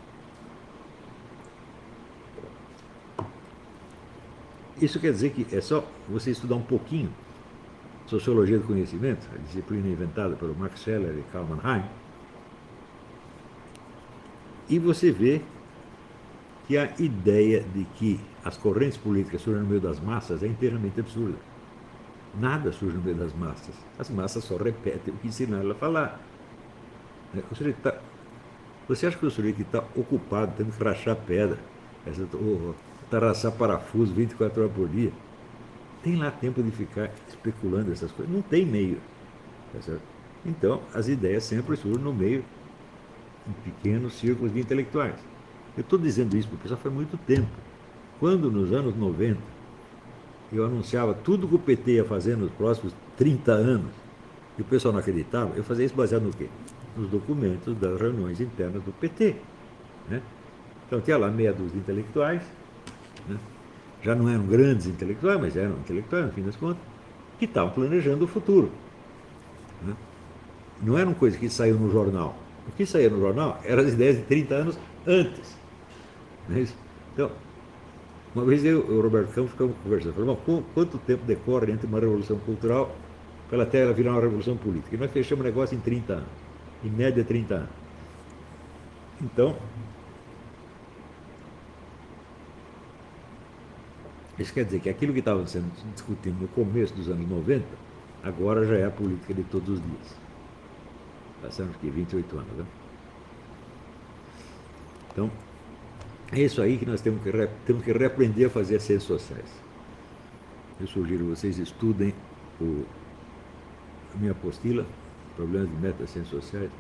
isso quer dizer que é só você estudar um pouquinho sociologia do conhecimento, a disciplina inventada pelo Max Scheler e Karl Mannheim, e você vê que a ideia de que as correntes políticas surgem no meio das massas é inteiramente absurda. Nada surge no meio das massas. As massas só repetem o que ensinaram a falar. O sujeito tá, você acha que o sujeito está ocupado tendo que rachar pedra, ou taraçar parafuso vinte e quatro horas por dia? Tem lá tempo de ficar especulando essas coisas? Não tem meio. Tá certo? Então, as ideias sempre surgem no meio em pequenos círculos de intelectuais. Eu estou dizendo isso porque já faz muito tempo. Quando, nos anos noventa, eu anunciava tudo que o P T ia fazer nos próximos trinta anos, e o pessoal não acreditava, eu fazia isso baseado no quê? Nos documentos das reuniões internas do P T. Né? Então tinha lá meia dúzia de intelectuais, né? Já não eram grandes intelectuais, mas eram intelectuais, no fim das contas, que estavam planejando o futuro. Né? Não eram coisas que saíam no jornal. O que saía no jornal eram as ideias de trinta anos antes. Não é isso? Então, uma vez eu e o Roberto Campos ficamos conversando, falamos, quanto tempo decorre entre uma revolução cultural para até ela virar uma revolução política? E nós fechamos o negócio em trinta anos, em média trinta anos. Então, isso quer dizer que aquilo que estava sendo discutido no começo dos anos noventa, agora já é a política de todos os dias. Passamos aqui vinte e oito anos, né? Então, é isso aí que nós temos que, temos que reaprender a fazer as ciências sociais. Eu sugiro que vocês estudem o, a minha apostila, Problemas de Método das Ciências Sociais.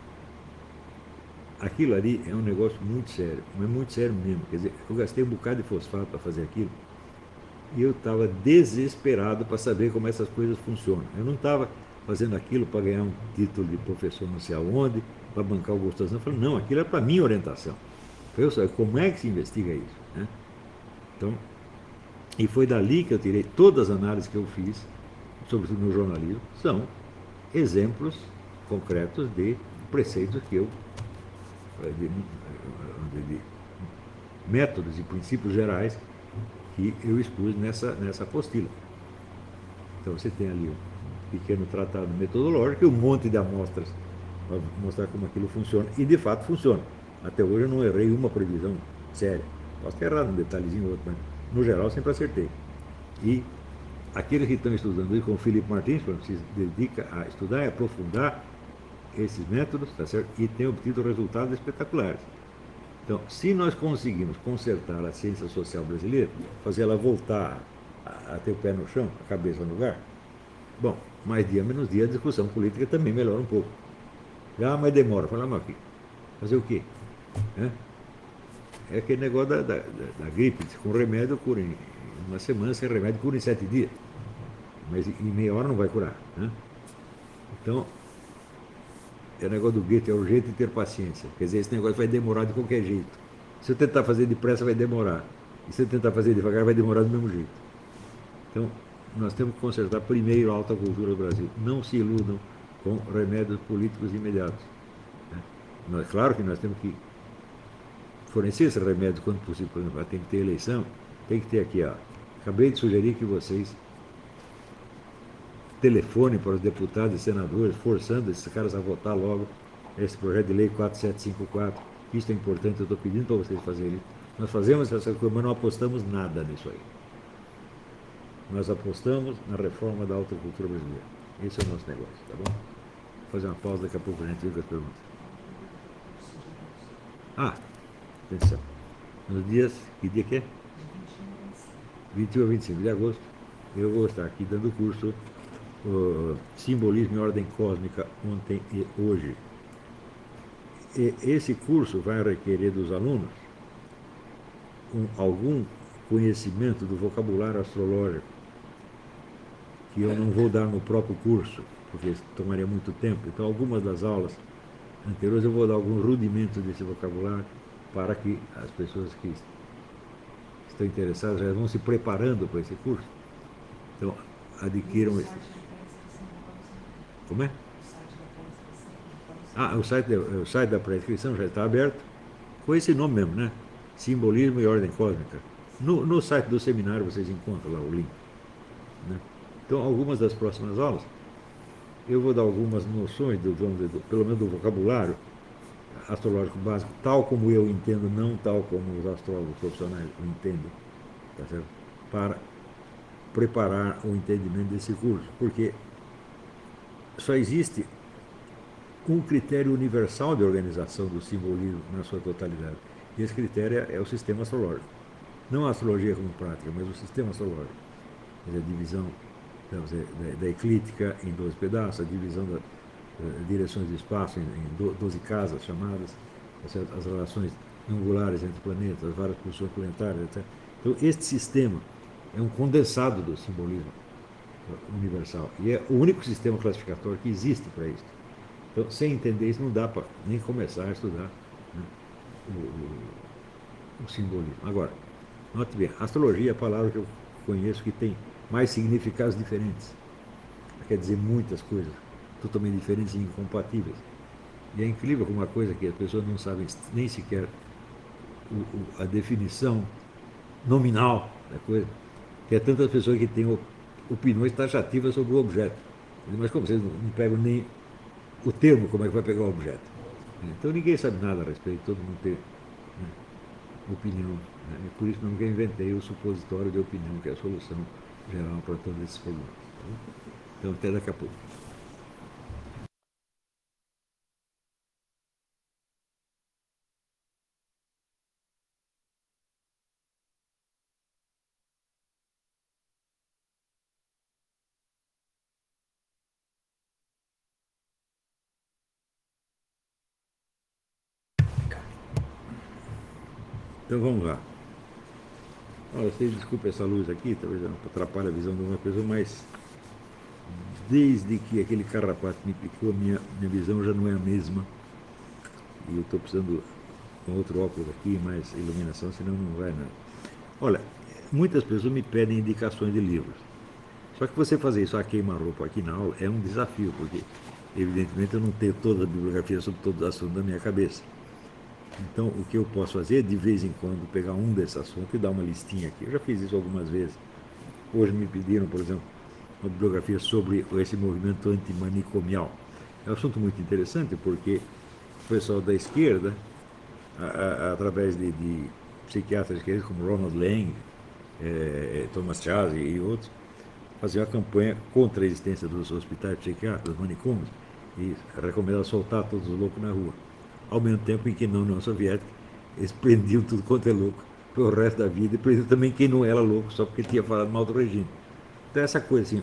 Aquilo ali é um negócio muito sério, mas muito sério mesmo. Quer dizer, eu gastei um bocado de fosfato para fazer aquilo e eu estava desesperado para saber como essas coisas funcionam. Eu não estava fazendo aquilo para ganhar um título de professor não sei aonde, para bancar o gostoso. Eu falei, não, aquilo é para minha orientação. Eu sei como é que se investiga isso. Né? Então, e foi dali que eu tirei todas as análises que eu fiz, sobretudo no jornalismo, são exemplos concretos de preceitos que eu, de, de, de métodos e princípios gerais que eu expus nessa, nessa apostila. Então você tem ali um pequeno tratado metodológico e um monte de amostras para mostrar como aquilo funciona. E de fato funciona. Até hoje eu não errei uma previsão séria. Posso ter errado um detalhezinho ou outro, mas no geral sempre acertei. E aqueles que estão estudando isso, como o Felipe Martins, se dedica a estudar e aprofundar esses métodos, tá certo? E tem obtido resultados espetaculares. Então, se nós conseguimos consertar a ciência social brasileira, fazer ela voltar a, a ter o pé no chão, a cabeça no lugar, bom, mais dia menos dia a discussão política também melhora um pouco. Ah, mas demora. Fala, mas fazer o quê? É, é aquele negócio da, da, da, da gripe, com remédio cura em uma semana, sem remédio cura em sete dias. Mas em meia hora não vai curar. Né? Então, é o negócio do Goethe, é urgente ter paciência. Quer dizer, esse negócio vai demorar de qualquer jeito. Se eu tentar fazer depressa, vai demorar. E se eu tentar fazer devagar, vai demorar do mesmo jeito. Então, nós temos que consertar primeiro a alta cultura do Brasil. Não se iludam com remédios políticos imediatos. Né? Claro que nós temos que fornecer esse remédio quando possível. Por exemplo, tem que ter eleição, tem que ter aqui, ó. Acabei de sugerir que vocês telefonem para os deputados e senadores, forçando esses caras a votar logo esse projeto de lei quatro sete cinco quatro. Isso é importante, eu estou pedindo para vocês fazerem isso. Nós fazemos essa coisa, mas não apostamos nada nisso aí. Nós apostamos na reforma da alta cultura brasileira. Esse é o nosso negócio, tá bom? Vou fazer uma pausa, daqui a pouco a gente vê com as perguntas. Ah, atenção. Nos dias, que dia que é? vinte e um a vinte e cinco de agosto, eu vou estar aqui dando curso uh, Simbolismo e Ordem Cósmica ontem e hoje. E esse curso vai requerer dos alunos um, algum conhecimento do vocabulário astrológico que eu não vou dar no próprio curso, porque tomaria muito tempo. Então, algumas das aulas anteriores eu vou dar alguns rudimentos desse vocabulário para que as pessoas que estão interessadas já vão se preparando para esse curso. Então, adquiram esse. Como é? Ah, o site, o site da pré-inscrição já está aberto, com esse nome mesmo, né? Simbolismo e Ordem Cósmica. No, no site do seminário vocês encontram lá o link. Né? Então, algumas das próximas aulas, eu vou dar algumas noções, do, do, pelo menos do vocabulário astrológico básico, tal como eu entendo, não tal como os astrólogos profissionais entendem, tá certo? Para preparar o entendimento desse curso. Porque só existe um critério universal de organização do simbolismo na sua totalidade. E esse critério é o sistema astrológico. Não a astrologia como prática, mas o sistema astrológico. Quer dizer, a divisão dizer, da, da eclíptica em doze pedaços, a divisão das direções de espaço em, em doze casas chamadas, as relações angulares entre planetas, as várias pulsões planetárias, etcétera. Então, este sistema é um condensado do simbolismo universal. E é o único sistema classificatório que existe para isso. Então, sem entender isso, não dá para nem começar a estudar, né, o, o, o simbolismo. Agora, note bem, astrologia é a palavra que eu conheço que tem mais significados diferentes. Quer dizer muitas coisas totalmente diferentes e incompatíveis. E é incrível como uma coisa que as pessoas não sabem nem sequer o, o, a definição nominal da coisa, que é tantas pessoas que têm opiniões taxativas sobre o objeto. Mas como vocês não pegam nem o termo, como é que vai pegar o objeto? Então ninguém sabe nada a respeito, todo mundo tem, né, opinião. Né? E por isso mesmo que eu inventei o supositório de opinião, que é a solução geral para todos esses problemas. Então até daqui a pouco. Então vamos lá. Olha, vocês desculpem essa luz aqui, talvez atrapalhe a visão de uma pessoa, mas desde que aquele carrapato me picou, minha, minha visão já não é a mesma. E eu estou precisando com outro óculos aqui, mais iluminação, senão não vai nada. Olha, muitas pessoas me pedem indicações de livros. Só que você fazer isso a queima-roupa aqui na aula é um desafio, porque evidentemente eu não tenho toda a bibliografia sobre todos os assuntos da minha cabeça. Então, o que eu posso fazer é, de vez em quando, pegar um desses assuntos e dar uma listinha aqui. Eu já fiz isso algumas vezes. Hoje me pediram, por exemplo, uma bibliografia sobre esse movimento antimanicomial. É um assunto muito interessante, porque o pessoal da esquerda, a, a, através de, de psiquiatras esquerdos como Ronald Lang, eh, Thomas Chase e outros, faziam uma campanha contra a existência dos hospitais psiquiátricos, dos manicômios, e recomendavam soltar todos os loucos na rua. Ao mesmo tempo em que na União Soviética eles prendiam tudo quanto é louco pelo resto da vida, e prendiam também quem não era louco só porque tinha falado mal do regime. Então essa coisa assim,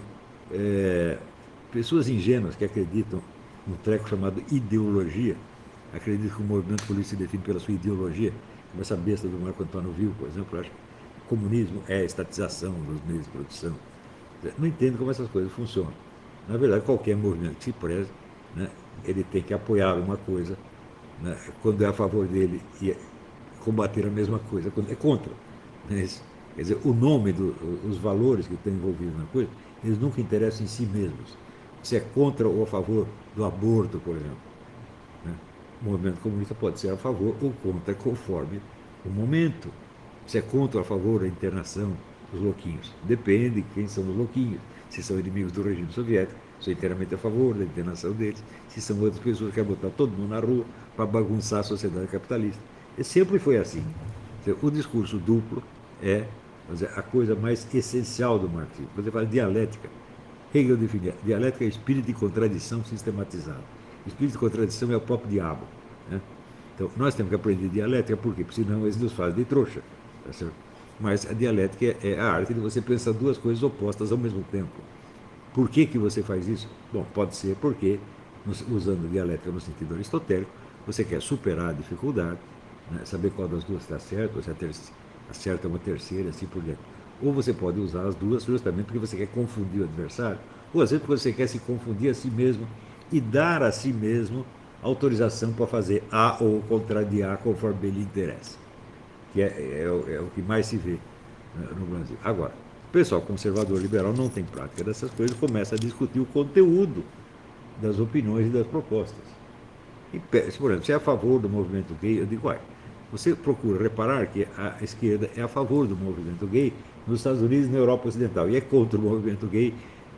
é, pessoas ingênuas que acreditam num treco chamado ideologia, acreditam que o movimento político se define pela sua ideologia, como essa besta do Marco Antônio Vil, por exemplo, acha que o comunismo é a estatização dos meios de produção. Não entendo como essas coisas funcionam. Na verdade, qualquer movimento que se preze, né, ele tem que apoiar uma coisa, né, quando é a favor dele, e combater a mesma coisa quando é contra. Né? Quer dizer, o nome, do, os valores que estão envolvidos na coisa, eles nunca interessam em si mesmos. Se é contra ou a favor do aborto, por exemplo. Né? O movimento comunista pode ser a favor ou contra, conforme o momento. Se é contra ou a favor da internação dos louquinhos. Depende de quem são os louquinhos. Se são inimigos do regime soviético, sou inteiramente a favor da internação deles. Se são outras pessoas que querem botar todo mundo na rua para bagunçar a sociedade capitalista. E sempre foi assim. O discurso duplo é dizer, a coisa mais essencial do marxismo. Você fala dialética. Hegel definia dialética é espírito de contradição sistematizado. Espírito de contradição é o próprio diabo. Né? Então, nós temos que aprender dialética, por quê? Porque senão eles nos fazem de trouxa. Tá certo? Mas a dialética é a arte de você pensar duas coisas opostas ao mesmo tempo. Por que, que você faz isso? Bom, pode ser porque, usando a dialética no sentido aristotélico, você quer superar a dificuldade, né, saber qual das duas está certo, ou se a, terceira, a certa é uma terceira, assim por diante. Ou você pode usar as duas justamente porque você quer confundir o adversário, ou às vezes porque você quer se confundir a si mesmo e dar a si mesmo autorização para fazer A ou o contrário de A conforme bem lhe interessa. Que é, é, é o que mais se vê, né, no Brasil. Agora, o pessoal conservador liberal não tem prática dessas coisas, começa a discutir o conteúdo das opiniões e das propostas. E, por exemplo, se é a favor do movimento gay, eu digo, uai, você procura reparar que a esquerda é a favor do movimento gay nos Estados Unidos e na Europa Ocidental, e é contra o movimento gay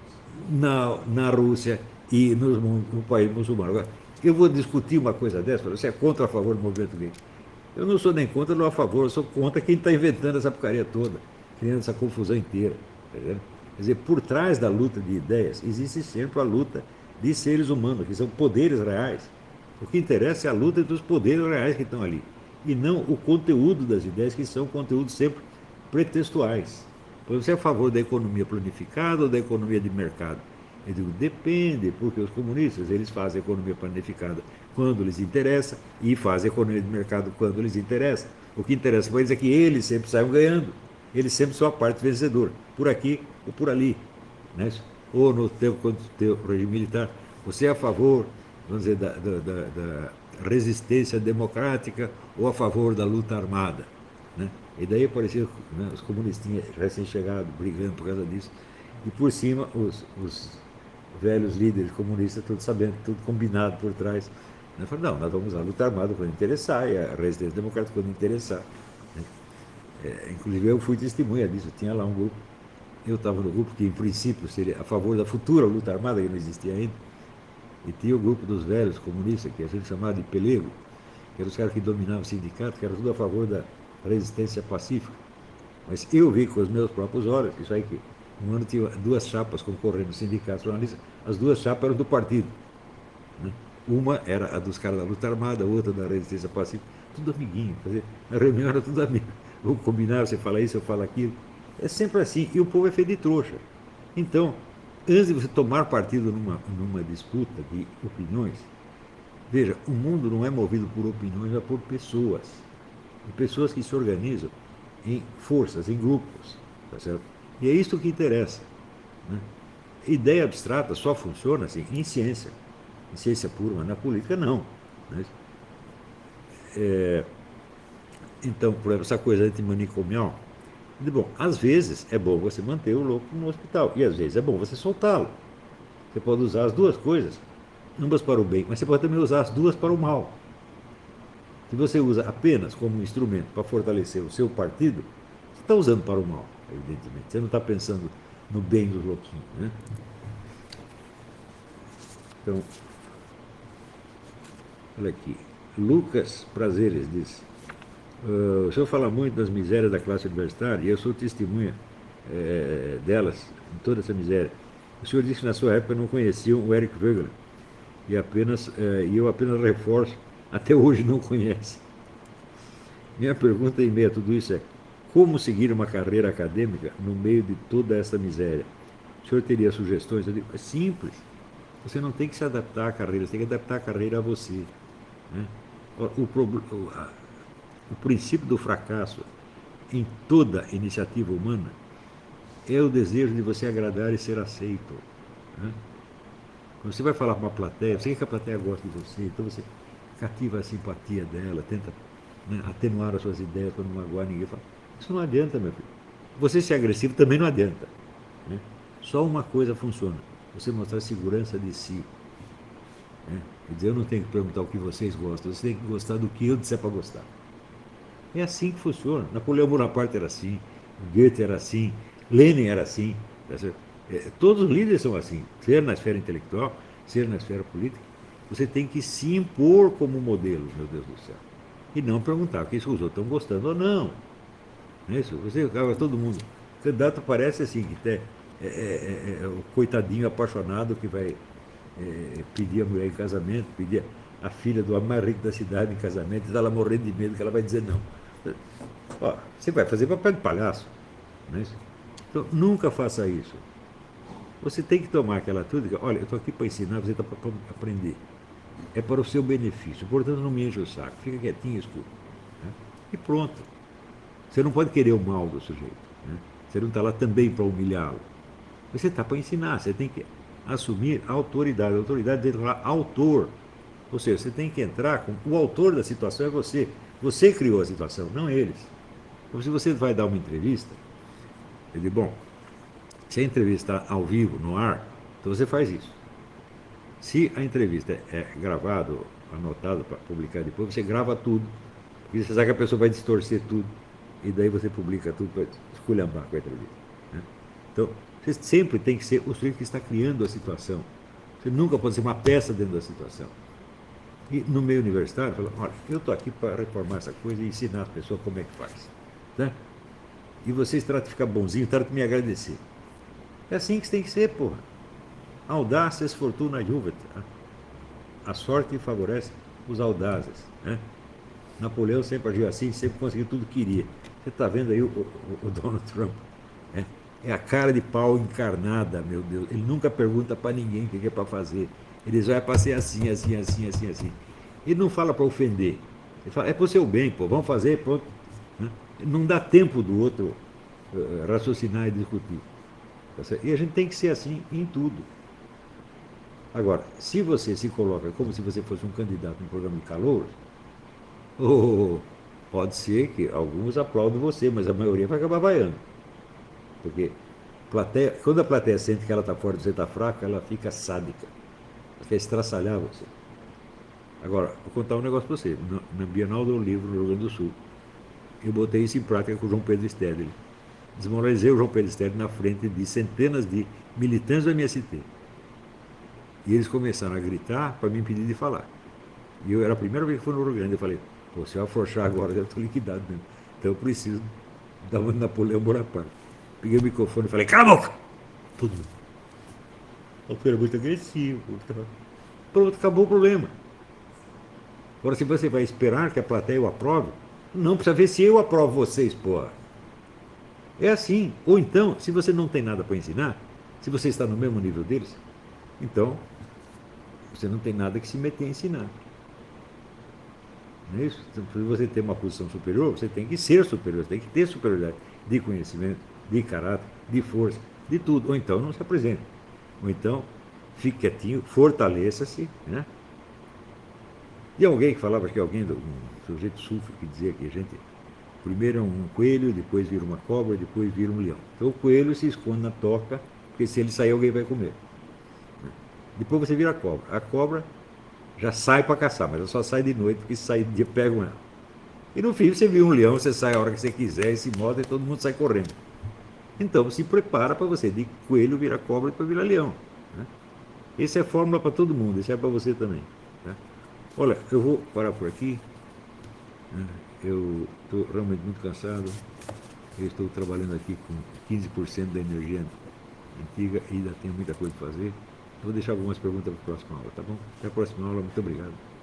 na, na Rússia e nos, no país muçulmano. Agora, eu vou discutir uma coisa dessa, você é contra ou a favor do movimento gay? Eu não sou nem contra nem a favor, eu sou contra quem está inventando essa porcaria toda, criando essa confusão inteira. Tá vendo? Quer dizer, por trás da luta de ideias, existe sempre a luta de seres humanos, que são poderes reais. O que interessa é a luta entre os poderes reais que estão ali, e não o conteúdo das ideias, que são conteúdos sempre pretextuais. Você é a favor da economia planificada ou da economia de mercado? Eu digo, depende, porque os comunistas eles fazem economia planificada quando lhes interessa e fazem economia de mercado quando lhes interessa. O que interessa para eles é que eles sempre saiam ganhando. Eles sempre são a parte vencedora, por aqui ou por ali. Né? Ou no teu, quando teu regime militar, você é a favor, vamos dizer, da, da, da, da resistência democrática ou a favor da luta armada. Né? E daí apareciam, né, os comunistinhas recém-chegados brigando por causa disso. E por cima, os, os velhos líderes comunistas, tudo sabendo, tudo combinado por trás. Né? Falaram, não, nós vamos usar a luta armada quando interessar, e a resistência democrática quando interessar. Né? É, inclusive, eu fui testemunha disso. Tinha lá um grupo, eu estava no grupo que, em princípio, seria a favor da futura luta armada, que não existia ainda. E tinha o grupo dos velhos comunistas, que a gente chamava de pelego, que eram os caras que dominavam o sindicato, que eram tudo a favor da resistência pacífica. Mas eu vi com os meus próprios olhos, isso aí que um ano tinha duas chapas concorrendo no sindicato jornalista, as duas chapas eram do partido. Né? Uma era a dos caras da luta armada, a outra da resistência pacífica, tudo amiguinho. Quer dizer, na reunião era tudo amigo. Vamos combinar, você fala isso, eu falo aquilo. É sempre assim, e o povo é feito de trouxa. Então, antes de você tomar partido numa, numa disputa de opiniões, veja, o mundo não é movido por opiniões, mas por pessoas. E pessoas que se organizam em forças, em grupos. Tá certo? E é isso que interessa. Né? Ideia abstrata só funciona assim, em ciência. Em ciência pura, mas na política não. Né? É, então, por exemplo, essa coisa antimanicomial, bom, às vezes é bom você manter o louco no hospital, e às vezes é bom você soltá-lo. Você pode usar as duas coisas, ambas para o bem, mas você pode também usar as duas para o mal. Se você usa apenas como um instrumento para fortalecer o seu partido, você está usando para o mal, evidentemente. Você não está pensando no bem dos louquinhos. Né? Então, olha aqui. Lucas Prazeres diz: uh, o senhor fala muito das misérias da classe universitária, e eu sou testemunha é, delas, de toda essa miséria. O senhor disse que na sua época não conheciam o Eric Wegener, e apenas, é, e eu apenas reforço, até hoje não conhece. Minha pergunta em meio a tudo isso é: como seguir uma carreira acadêmica no meio de toda essa miséria? O senhor teria sugestões? Eu digo, é simples. Você não tem que se adaptar à carreira, você tem que adaptar a carreira a você. Né? O, o, o, a, o princípio do fracasso em toda iniciativa humana é o desejo de você agradar e ser aceito. Né? Quando você vai falar para uma plateia, você quer que a plateia goste de você, então você cativa a simpatia dela, tenta, né, atenuar as suas ideias para não magoar ninguém. Fala, isso não adianta, meu filho. Você ser agressivo também não adianta. Né? Só uma coisa funciona: você mostrar segurança de si. Né? Quer dizer, eu não tenho que perguntar o que vocês gostam, você tem que gostar do que eu disser para gostar. É assim que funciona. Napoleão Bonaparte era assim, Goethe era assim, Lenin era assim. É, todos os líderes são assim, seja na esfera intelectual, seja na esfera política. Você tem que se impor como modelo, meu Deus do céu. E não perguntar o que os outros estão gostando ou não. Não é isso? Você acaba todo mundo. O candidato parece assim, que é, é, é, é o coitadinho apaixonado que vai é, pedir a mulher em casamento, pedir a filha do homem mais rico da cidade em casamento, e ela morrendo de medo que ela vai dizer não. Ó, você vai fazer papel de palhaço. Não é isso? Então, nunca faça isso. Você tem que tomar aquela atitude, olha, eu estou aqui para ensinar, você está para aprender. É para o seu benefício, portanto não me enche o saco, fica quietinho e escuta. Né? E pronto. Você não pode querer o mal do sujeito. Né? Você não está lá também para humilhá-lo. Você está para ensinar, você tem que assumir a autoridade. A autoridade dele lá, autor. Ou seja, você tem que entrar com o autor da situação é você. Você criou a situação, não eles. Então, se você vai dar uma entrevista, eu digo, bom, se a entrevista está ao vivo, no ar, então você faz isso. Se a entrevista é gravada, anotada para publicar depois, você grava tudo, porque você sabe que a pessoa vai distorcer tudo, e daí você publica tudo para esculhambar com a entrevista. Né? Então, você sempre tem que ser o sujeito que está criando a situação. Você nunca pode ser uma peça dentro da situação. E no meio universitário, fala, olha, eu estou aqui para reformar essa coisa e ensinar as pessoas como é que faz. Né? E vocês tratam de ficar bonzinho, tratam de me agradecer. É assim que você tem que ser, porra. Audaces fortuna juvet. A sorte favorece os audazes. Né? Napoleão sempre agiu assim, sempre conseguiu tudo que queria. Você está vendo aí o, o, o Donald Trump. Né? É a cara de pau encarnada, meu Deus. Ele nunca pergunta para ninguém o que é para fazer. Ele já vai para ser assim, assim, assim, assim, assim. Ele não fala para ofender. Ele fala, é para o seu bem, pô, vamos fazer, pronto. Né? Não dá tempo do outro uh, raciocinar e discutir. E a gente tem que ser assim em tudo. Agora, se você se coloca como se você fosse um candidato no programa de calor, oh, pode ser que alguns aplaudam você, mas a maioria vai acabar vaiando. Porque plateia, quando a plateia sente que ela está forte e você está fraco, ela fica sádica. Ela quer estraçalhar você. Agora, vou contar um negócio para você. Na Bienal do Livro, no Rio Grande do Sul, eu botei isso em prática com o João Pedro Stedley. Desmoralizei o João Pedro Stedley na frente de centenas de militantes do M S T. E eles começaram a gritar para me impedir de falar. E eu era a primeira vez que fui no Rio Grande. Eu falei, pô, se eu afrouxar agora, eu estou liquidado mesmo. Então eu preciso dar uma de Napoleão Bonaparte. Peguei o microfone e falei, cala a boca! Todo mundo. Eu era muito agressivo. Pronto, acabou o problema. Agora, se você vai esperar que a plateia o aprove, não precisa ver se eu aprovo vocês, porra. É assim. Ou então, se você não tem nada para ensinar, se você está no mesmo nível deles, então você não tem nada que se meter a ensinar. Não é isso? Então, se você tem uma posição superior, você tem que ser superior, você tem que ter superioridade de conhecimento, de caráter, de força, de tudo. Ou então não se apresente. Ou então fique quietinho, fortaleça-se, né? E alguém que falava que alguém, um sujeito sufre, que dizia que a gente primeiro é um coelho, depois vira uma cobra, depois vira um leão. Então o coelho se esconde na toca, porque se ele sair alguém vai comer. Depois você vira a cobra. A cobra já sai para caçar, mas ela só sai de noite, porque se sair de dia pegam ela. E no fim você vira um leão, você sai a hora que você quiser, e se morde e todo mundo sai correndo. Então se prepara para você, de coelho vira cobra e depois vira leão. Né? Essa é a fórmula para todo mundo, isso é para você também. Tá? Olha, eu vou parar por aqui. Eu estou realmente muito cansado. Eu estou trabalhando aqui com quinze por cento da energia antiga e ainda tenho muita coisa para fazer. Vou deixar algumas perguntas para a próxima aula, tá bom? Até a próxima aula, muito obrigado.